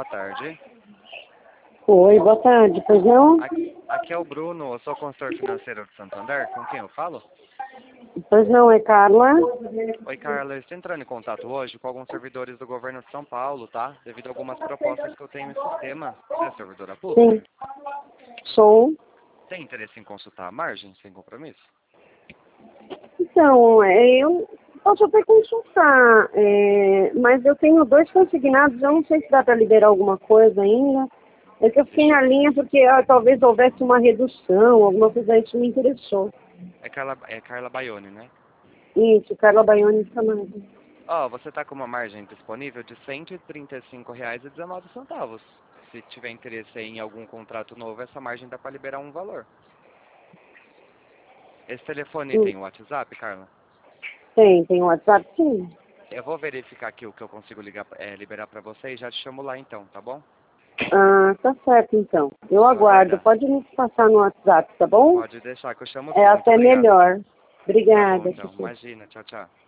boa tarde. Oi, boa tarde, pois não? Aqui é o Bruno, eu sou consultor financeiro de Santander, com quem eu falo? Pois não, é Carla? Oi, Carla, eu estou entrando em contato hoje com alguns servidores do governo de São Paulo, tá? Devido a algumas propostas que eu tenho em sistema. Você é servidora pública? Sim, sou. Tem interesse em consultar a margem, sem compromisso? Então, eu posso até consultar, mas eu tenho 2 consignados, eu não sei se dá para liberar alguma coisa ainda. É que eu fiquei na linha porque talvez houvesse uma redução, alguma coisa, isso me interessou. É Carla Baione, né? Isso, Carla Baione Camargo. Ó, você tá com uma margem disponível de R$ 135,19. Se tiver interesse em algum contrato novo, essa margem dá para liberar um valor. Esse telefone tem WhatsApp, Carla? Tem WhatsApp? Sim. Eu vou verificar aqui o que eu consigo liberar para você e já te chamo lá então, tá bom? Ah, tá certo então. Eu Vou aguardo, aguardar. pode me passar no WhatsApp, tá bom? Pode deixar que eu chamo É sim. Muito até obrigado. melhor. Tá bom Obrigada, então. Chuchu. Imagina. Tchau, tchau.